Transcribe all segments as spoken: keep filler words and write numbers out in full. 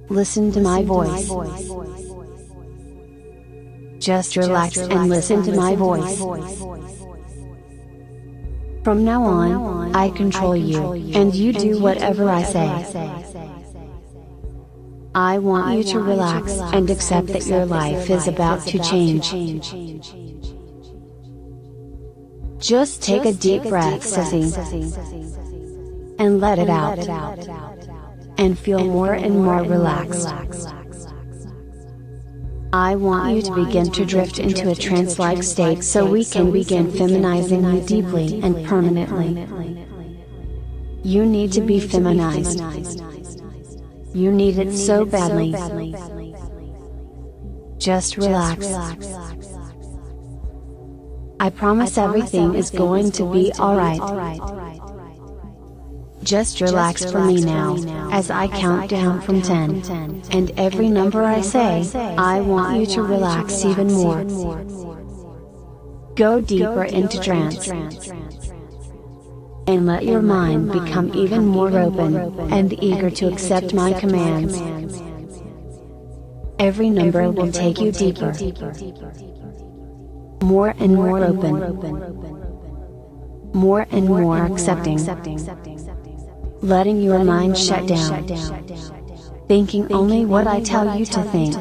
Listen to my voice. Just relax and listen to my voice. From now on, I control you, and you do whatever I say. I want you to relax and accept that your life is about to change. Just take a deep breath, sissy, and let it out, and feel more and more relaxed. I want you to begin to drift into a trance-like state so we can begin feminizing you deeply and permanently. You need to be feminized. You need it so badly. Just relax. I promise everything is going to be alright. Just relax for me now, as I count down from ten, and every number I say, I want you to relax even more. Go deeper into trance, and let your mind become even more open, and eager to accept my commands. Every number will take you deeper, more and more open, more and more accepting. Letting your mind shut down, thinking only what I tell you to think.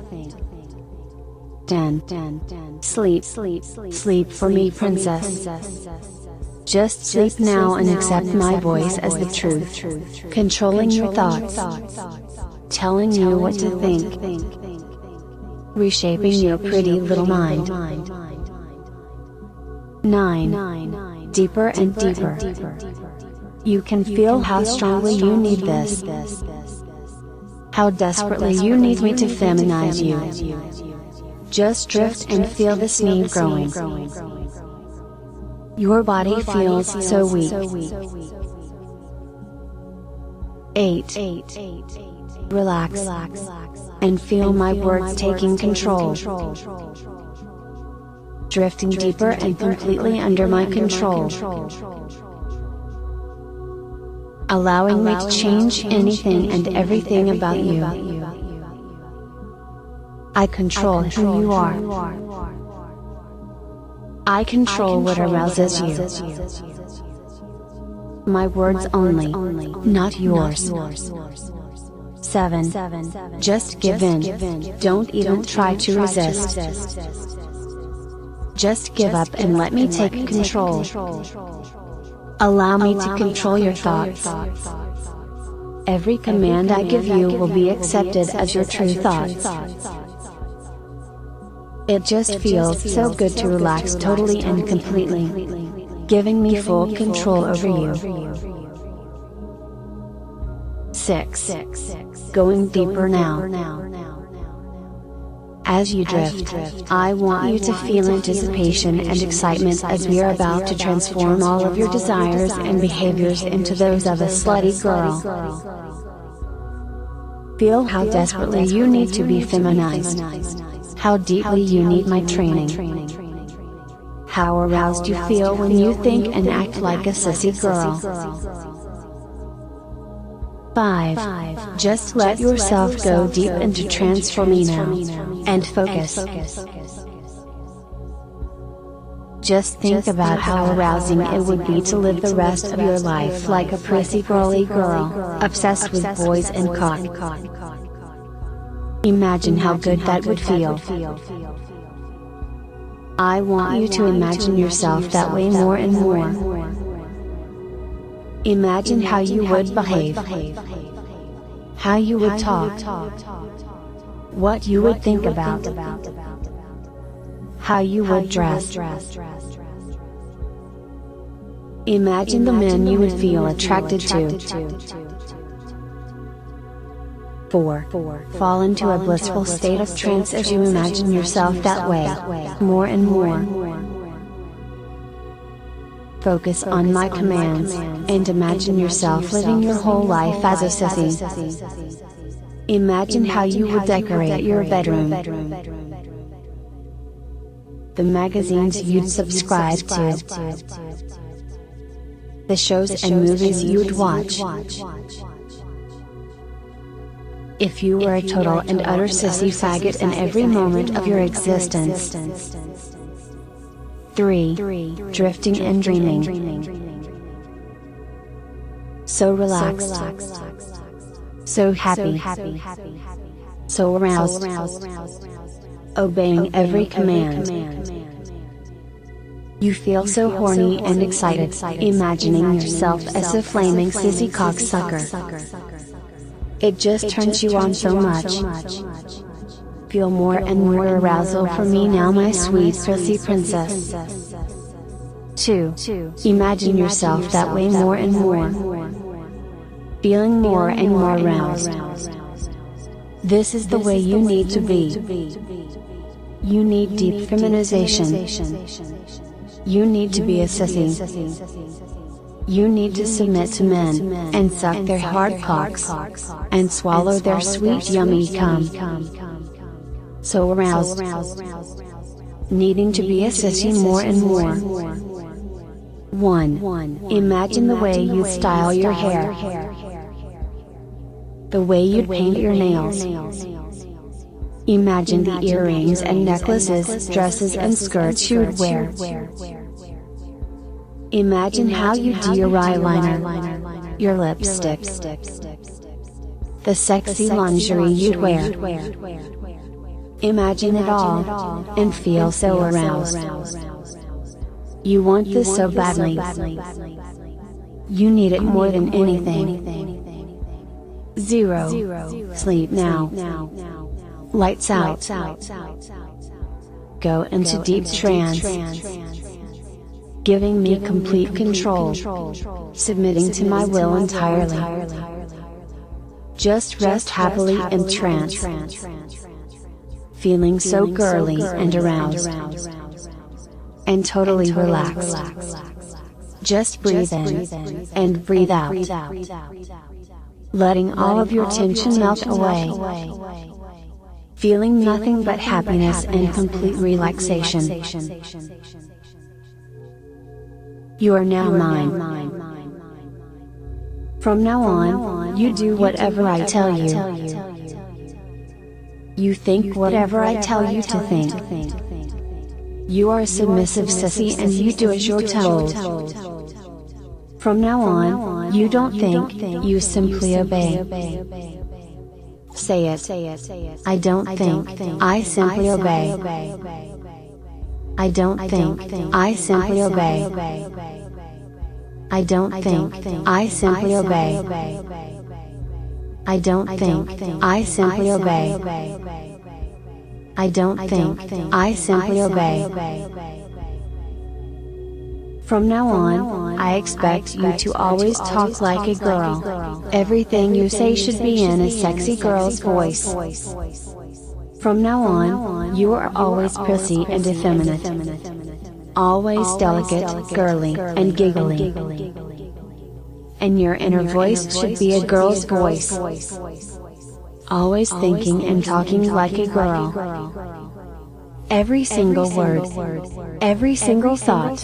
ten. Sleep, sleep for me, princess. Just sleep now and accept my voice as the truth, controlling your thoughts, telling you what to think, reshaping your pretty little mind. nine. Deeper and deeper. You can feel how strongly you need this. How desperately you need me to feminize you. Just drift and feel this need growing. Your body feels so weak. eight. Relax and feel my words taking control. Drifting deeper and completely under my control. Allowing me to change anything and everything about you. I control who you are. I control what arouses you. My words only, not yours. seven. Just give in. Don't even try to resist. Just give up and let me take control. Allow me to control your thoughts. Every command I give you will be accepted as your true thoughts. It just feels so good to relax totally and completely, giving me full control over you. six. Going deeper now. As you drift, I want you to feel anticipation and excitement as we are about to transform all of your desires and behaviors into those of a slutty girl. Feel how desperately you need to be feminized. How deeply you need my training. How aroused you feel when you think and act like a sissy girl. five. Just let yourself go deep into trance for me now, and focus. Just think about how arousing it would be to live the rest of your life like a prissy girly girl, obsessed with boys and cock. Imagine how good that would feel. I want you to imagine yourself that way more and more. Imagine how you would behave, how you would talk, what you would think about, how you would dress. Imagine the men you would feel attracted to. four. Fall into a blissful state of trance as you imagine yourself that way, more and more. Focus on my commands, and imagine yourself living your whole life as a sissy. Imagine how you would decorate your bedroom, the magazines you'd subscribe to, the shows and movies you'd watch, If you were a total and utter sissy faggot in every moment of your existence. three. Drifting and dreaming. So relaxed. So happy. So aroused. Obeying every command. You feel so horny and excited, imagining yourself as a flaming sissy cocksucker. It just turns you on so much. Feel more and more arousal for me now, my sweet sissy princess. two. Imagine yourself that way more and more. Feeling more and more aroused. This is the way you need to be. You need deep feminization. You need to be a sissy. You need to submit to men, and suck their hard cocks, and swallow their sweet yummy cum. So aroused. Needing to be a sissy more and more. one. Imagine the way you style your hair. The way you'd paint your nails. Imagine the earrings and necklaces, dresses and skirts you'd wear. Imagine how you do your eyeliner, your lipstick, the sexy lingerie you'd wear. Imagine it all, and feel so aroused. You want this so badly. You need it more than anything. zero. Sleep now. Lights out. Go into deep trance. Giving me complete control. Submitting to my will entirely. Just rest happily in trance. Feeling so girly and aroused. And totally relaxed. Just breathe in, and breathe out. Letting all of your tension melt away. Feeling nothing but happiness and complete relaxation. You are now mine. From now on, you do whatever I tell you. You think whatever I tell you to think. You are a submissive sissy and you do as you're told. From now on, you don't think, you simply obey. Say it. I don't think, I simply obey. I don't think, I simply obey. I don't think, I simply obey. I don't think, I simply obey. I don't think, I simply obey. From now on, I expect you to always talk like a girl. Everything you say should be in a sexy girl's voice. From now on, you are always prissy and effeminate. Always delicate, girly, and giggly. And your inner voice should be a girl's voice. Always thinking and talking like a girl. Every single word, every single thought.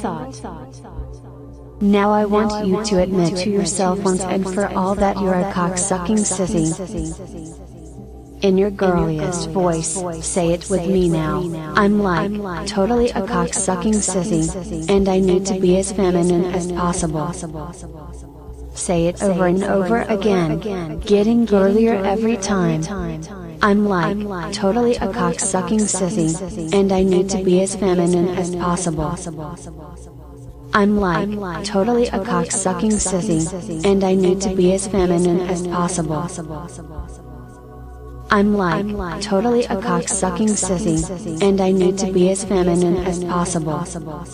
Now I want you to admit to yourself once and for all that you're a cocksucking sissy. In your girliest voice, say it with me now. I'm like, totally a cocksucking sissy, and I need to be as feminine as possible. Say it over and over again, getting girlier every time. I'm like, totally a cocksucking sissy, and I need to be as feminine as possible. I'm like, totally a cocksucking sissy, and I need to be as feminine as possible. I'm like, totally a cocksucking sissy, and I need to be as feminine as possible.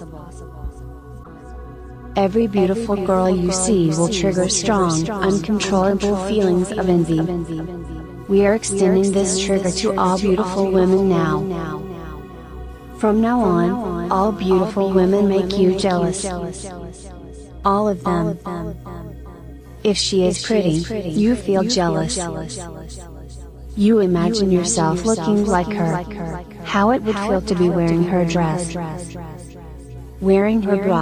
Every beautiful girl you see will trigger strong, uncontrollable feelings of envy. We are extending this trigger to all beautiful women now. From now on, all beautiful women make you jealous. All of them. If she is pretty, you feel jealous. You imagine yourself looking like her, how it would feel to be wearing her dress, wearing her bra,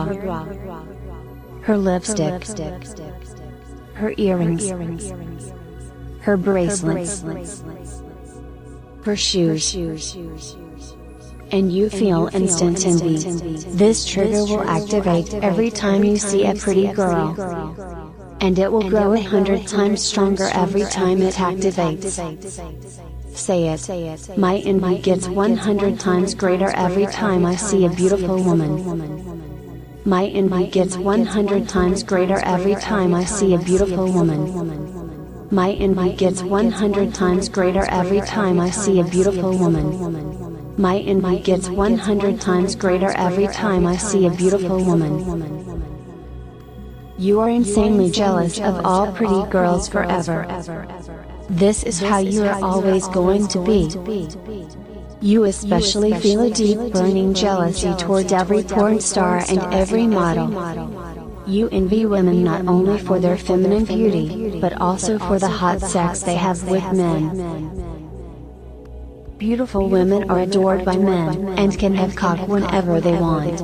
her lipstick, her earrings, her bracelets, her shoes, and you feel instant envy. This trigger will activate every time you see a pretty girl, and it will grow a hundred times stronger every time it activates. Say it. My envy gets one hundred times greater every time I see a beautiful woman. My envy gets one hundred times greater every time I see a beautiful woman. My envy gets one hundred times greater every time I see a beautiful woman. My envy gets one hundred times greater every time I see a beautiful woman. You are insanely jealous of all pretty girls forever. This is how you are always going to be. You especially feel a deep burning jealousy toward every porn star and every model. You envy women not only for their feminine beauty, but also for the hot sex they have with men. Beautiful women are adored by men, and can have cock whenever they want.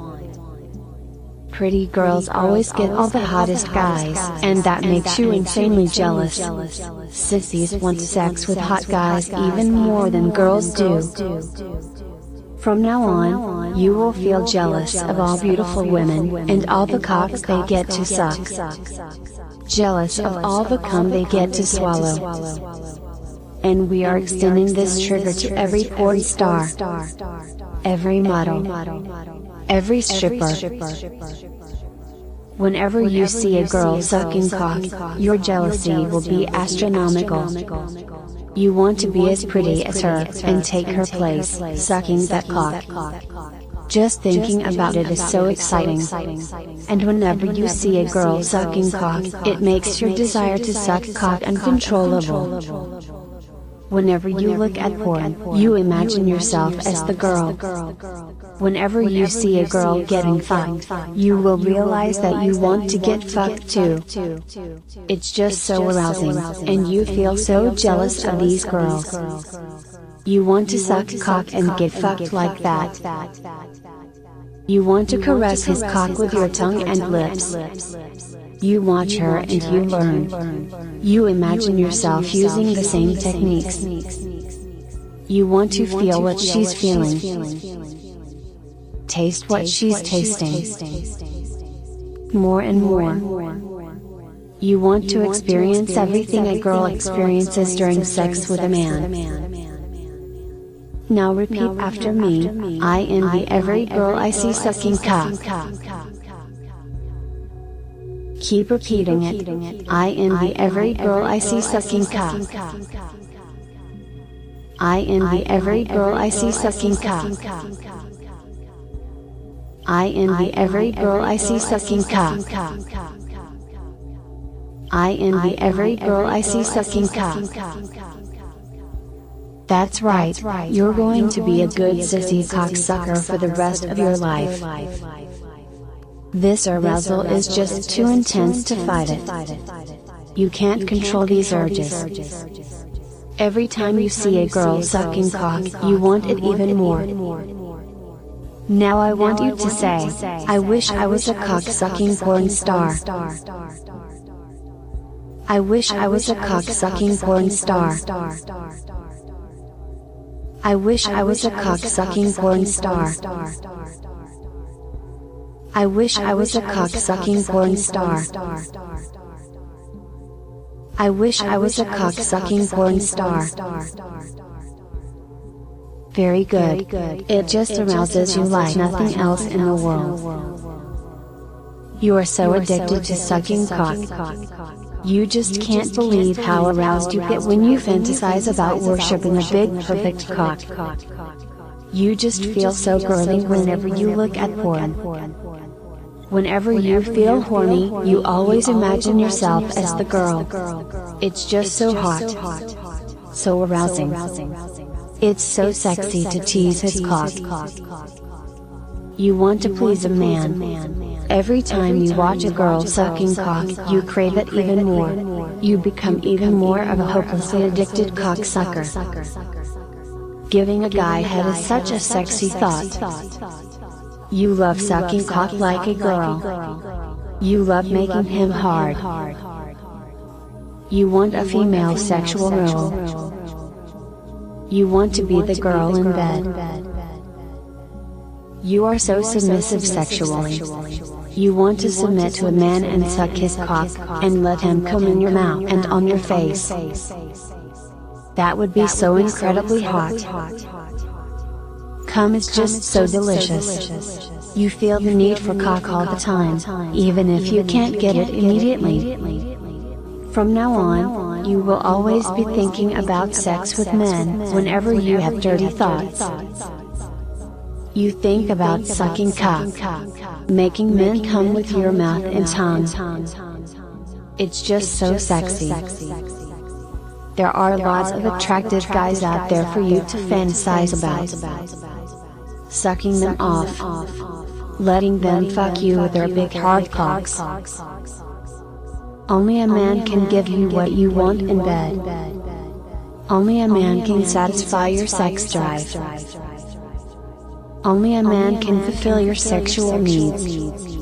Pretty girls always get all the hottest guys, and that makes you insanely jealous. Sissies want sex with hot guys even more than girls do. From now on, you will feel jealous of all beautiful women, and all the cocks they get to suck. Jealous of all the cum they get to swallow. And we are extending this trigger to every porn star, every model, every stripper. Whenever you see a girl sucking cock, your jealousy will be astronomical. You want to be as pretty as her, and take her place, sucking that cock. Just thinking about it is so exciting. And whenever you see a girl sucking cock, it makes your desire to suck cock uncontrollable. Whenever you look at porn, you imagine yourself as the girl. Whenever you see a girl getting fucked, you will realize that you want to get fucked too. It's just so arousing, and you feel so jealous of these girls. You want to suck cock and get fucked like that. You want to caress his cock with your tongue and lips. You watch her and you learn. You imagine yourself using the same techniques. You want to feel what she's feeling. Taste what she's tasting. More and more. You want to experience everything a girl experiences during sex with a man. Now repeat after me. I envy every girl I see sucking cock. Keep repeating it. I envy every girl I see sucking cock. I envy every girl I see sucking cock. I envy every girl I see sucking cock. I envy every girl I see sucking cock. That's right, you're going to be a good sissy cocksucker for the rest of your life. This arousal is just too intense to fight it. You can't control these urges. Every time you see a girl sucking cock, you want it even more. Now I want you to say, I wish I was a cock-sucking porn star. I wish I was a cock-sucking porn star. I wish I was a cock-sucking porn star. I wish I was a cock-sucking porn star. I wish I was a cock-sucking porn star. Very good. It just arouses you like nothing else in the world. You are so addicted to sucking cock. You just can't believe how aroused you get when you fantasize about worshipping a big perfect cock. You just feel so girly whenever you look at porn. Whenever you feel horny, you always imagine yourself as the girl. It's just so hot. So arousing. It's so sexy to tease his cock. You want to please a man. Every time you watch a girl sucking cock, you crave it even more. You become even more of a hopelessly addicted cocksucker. Giving a guy head is such a sexy thought. You love sucking cock like a girl. You love making him hard. You want a female sexual role. You want to be the girl in bed. You are so submissive sexually. You want to submit to a man and suck his cock, and let him come in your mouth and on your face. That would be so incredibly hot. Cum is just so delicious. You feel the need for cock all the time, even if you can't get it immediately. From now on, you will always be thinking about sex with men whenever you have dirty thoughts. You think about sucking cock, making men come with your mouth and tongue. It's just so sexy. There are lots of attractive guys out there for you to fantasize about. Sucking them off. Letting them fuck you with their big hard cocks. Only a man can give you what you want in bed. Only a man can satisfy your sex drive. Only a man can fulfill your sexual needs.